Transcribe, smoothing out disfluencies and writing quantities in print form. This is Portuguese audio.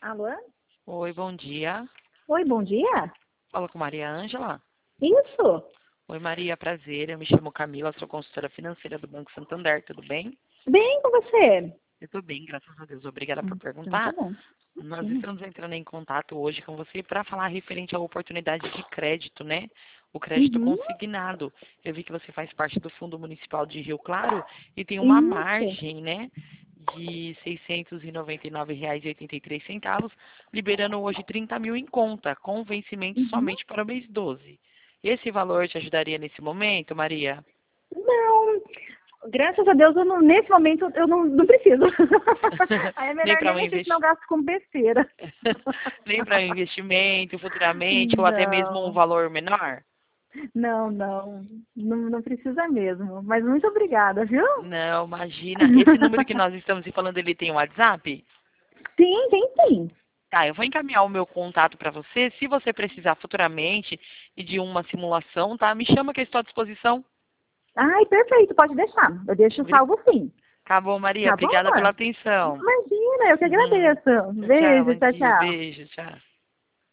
Alô? Oi, bom dia. Oi, bom dia? Fala com Maria Ângela. Isso. Oi, Maria, prazer. Eu me chamo Camila, sou consultora financeira do Banco Santander, tudo bem? Bem com você? Eu estou bem, graças a Deus. Obrigada por Então tá perguntar. bom. Nós Imagina. estamos entrando em contato hoje com você para falar referente à oportunidade de crédito, né? O crédito Uhum. consignado. Eu vi que você faz parte do Fundo Municipal de Rio Claro e tem uma Isso. margem, né? De R$ 699,83, liberando hoje 30 mil em conta, com vencimento Uhum. somente para o mês 12. Esse valor te ajudaria nesse momento, Maria? Não, graças a Deus, nesse momento eu não preciso. Aí é Nem melhor para nem um mexer, senão eu gasto com besteira. nem para investimento futuramente, ou até mesmo um Não, valor menor? não precisa mesmo. Mas muito obrigada, viu? Não, imagina. Esse número que nós estamos falando, ele tem um WhatsApp? Sim, tem sim. Tá, eu vou encaminhar o meu contato para você. Se você precisar futuramente e de uma simulação, tá? Me chama que eu estou à disposição. Ai, perfeito, pode deixar. Eu deixo Obri- salvo sim. Tá bom, Maria. Tá bom, Obrigada pela amor? atenção. Imagina, eu que agradeço. Tchau, tchau, Beijo, bom tchau, dia. tchau. Beijo, tchau.